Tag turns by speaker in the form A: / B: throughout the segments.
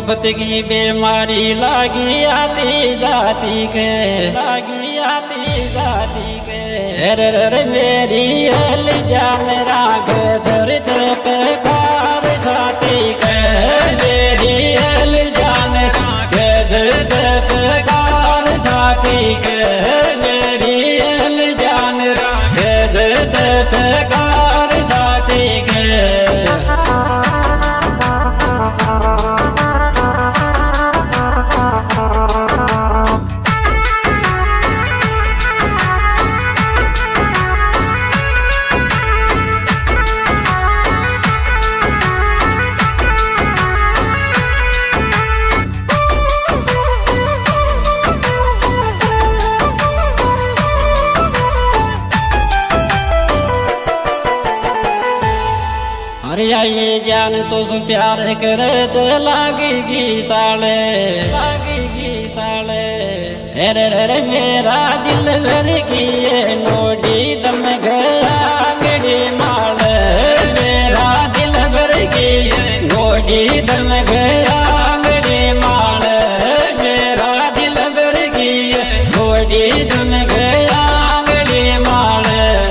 A: मोहब्बत की बीमारी लागी आती जाती के, लागी आती जाती के। रे मेरी अल जान राग झर पे कार जाती के, मेरी अल जान राग झर पे कार जाती के, मेरी अल जान राग झर पे कार जाती के। ये जान तो प्यार करे तो लागेगी ताले, लागेगी ताले। रे मेरा दिल भर की नोडी दम गया आंगड़ी माल, मेरा दिल भर की नोडी दम गया आंगड़ी माल, मेरा दिल भर की नोडी दम गया आंगड़ी माल।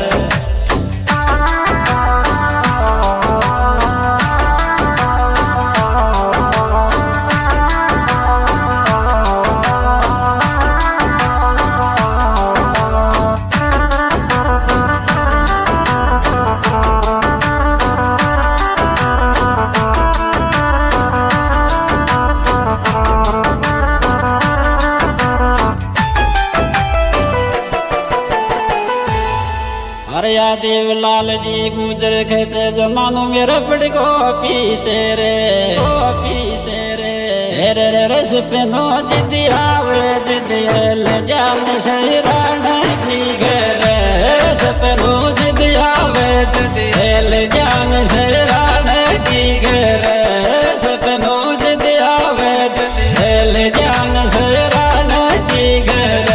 A: अरे या देवलाल जी गुजर खेते जमानो मेरे पड़ गो पीछे रे, पीछे रे। रे रस पेनो जिद्दी आवे जिद्दी ले जान शहरान की घर, सपनो जिद्दी आवे जिद्दी ले जान शहरान की घर, सपनो जिद्दी आवे जिद्दी ले जान शहरान की घर।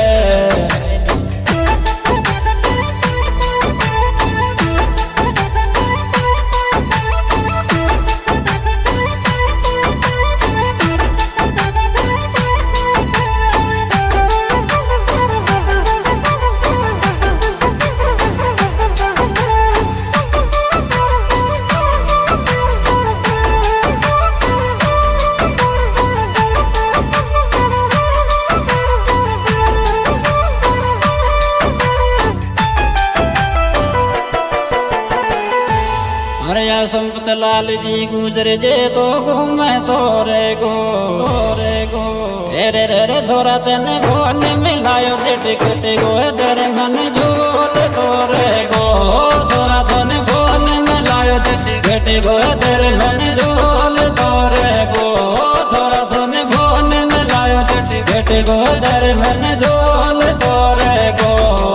A: संपत लाल जी गुजर जे तो घूमे तोरे गो, तोरे गो। रे थोड़ा तन फोन मिलायो टिकट गो दर मन झूल तोरे गो, थोड़ा तन फोन मिलायो टिकट गो दर मन झूल तोरे गो, थोड़ा तन फोन मिलायो टिकट गो दर मन झूल तोरे गो।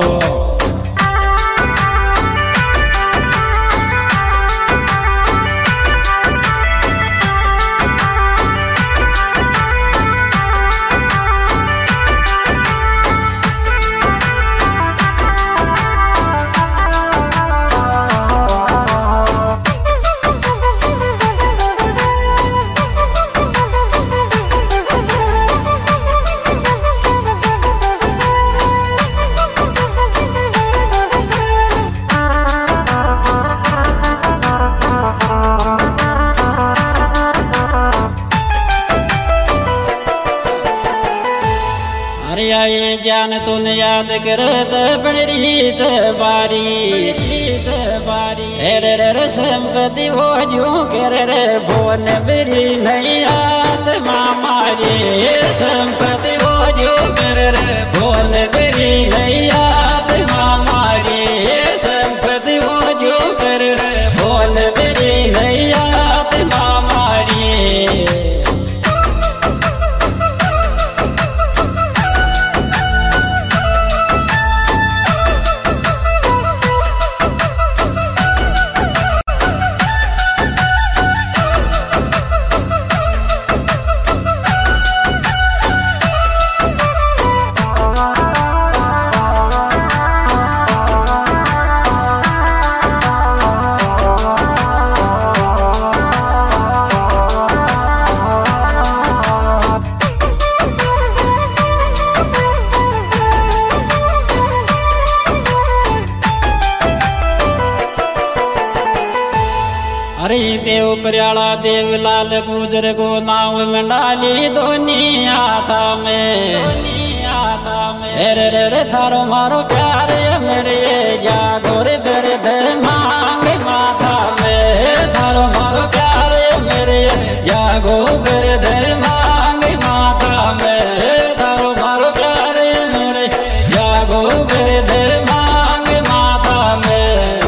A: ये जान तुन याद करत बड़ी रीत बारी, रीत बारी। रे संपत्ति हो जो कर रे भुवन बड़ी नहीं आत्मा मारी, संपत्ति हो जो कर रे भुवन बड़ी नहीं आत्मा मारी, संपत्ति हो जो कर रे भुवन बड़ी नहीं आत्मा मारी। प्याला देवलाल गुजर को नाव में डाली दुनिया था में रे थारो मारो प्यार मेरे जागो रे बेर मांग माथा में थारो मारो प्यार मेरे जागो बेर मांग माथा में थारो मारो प्यार मेरे जागो बेर मांग माथा में।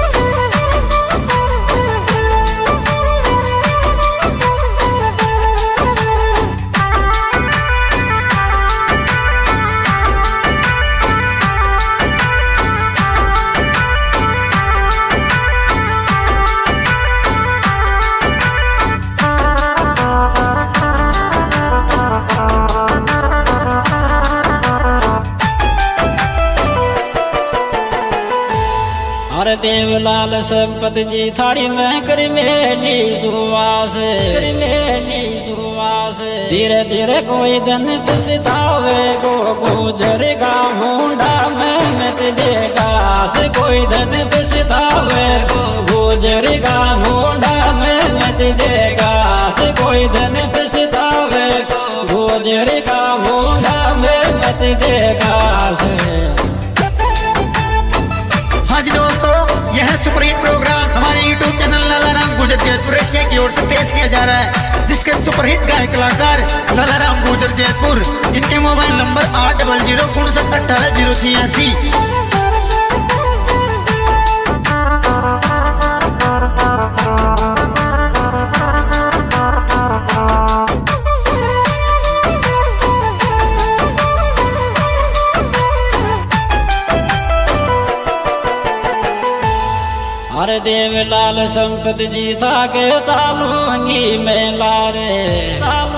A: अरे देवलाल संपत जी थारी में कर मेली जुआस धीरे धीरे कोई दिन पिसतावे को गुजरेगा मुंडा में मत देगा से कोई दिन पिसतावे को गुजरेगा मुंडा में मत देगा से कोई दिन पिसतावे को गुजरेगा मुंडा में मत देगा से।
B: यह सुपरहिट प्रोग्राम हमारे YouTube channel Lalaram Gurjar Jaipur Asia की ओर से पेश किया जा रहा है, जिसके सुपरहिट गायक कलाकार लालाराम गुर्जर जयपुर। इनके मोबाइल नंबर 8006188086।
A: अरे देवलाल संपत जी था के चालूंगी मेला रे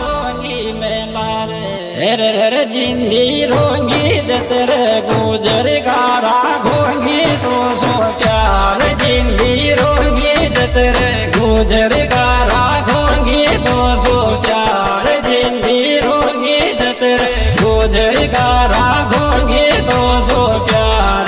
A: रे जिंदी रोंगी जतरे गुजर गारा घोंगी तो सो प्यार जिंदी रोंगी जतरे गुजर गारा घोंगी तो सो प्यार जिंदी रोंगी जतरे गुजर गारा घोंगी तो सो प्यार।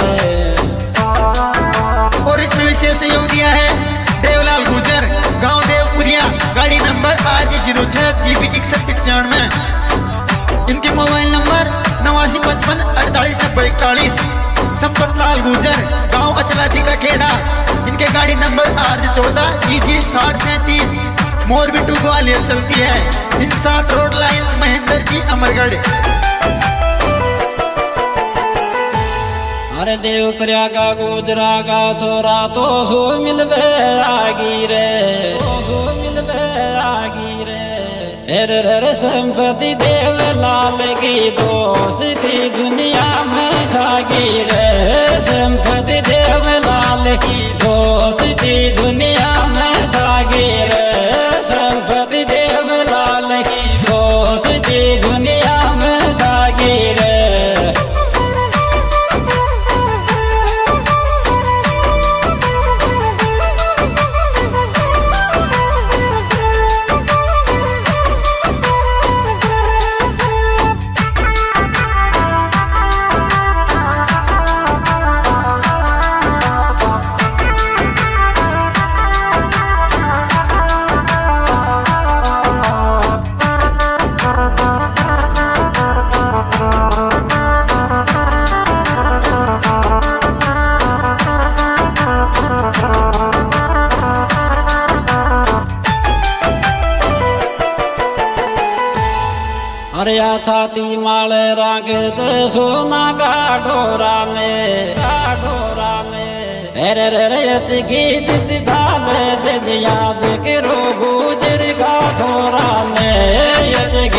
B: और इसमें विशेष सहयोग दिया है देवलाल गुर्जर, गांव देवपुरिया, गाड़ी नंबर आज06 GB 6195। इनके मोबाइल नंबर 8955489041। संपत लाल गुर्जर, गांव अचलाजी का खेड़ा। इनके गाड़ी नंबर आज14 GG 6037 मोरबी टू ग्वालियर चलती है। Insaf road lines Mahendra ji Amargarh.
A: अरे देव प्रयागा गुजरा का छोरा तो सो मिलबे आगी रे रे संपत्ति देवलाल की दोस्ती दुनिया में छागी रे संपत्ति देवलाल की दोस्ती दुनिया में छागी रे संपत्ति देवलाल की दोस्ती दुनिया में छागी रे। अरे छाती माल राग सोना का डोरा में रे रे गीत झाल याद करो गुजर का छोरा में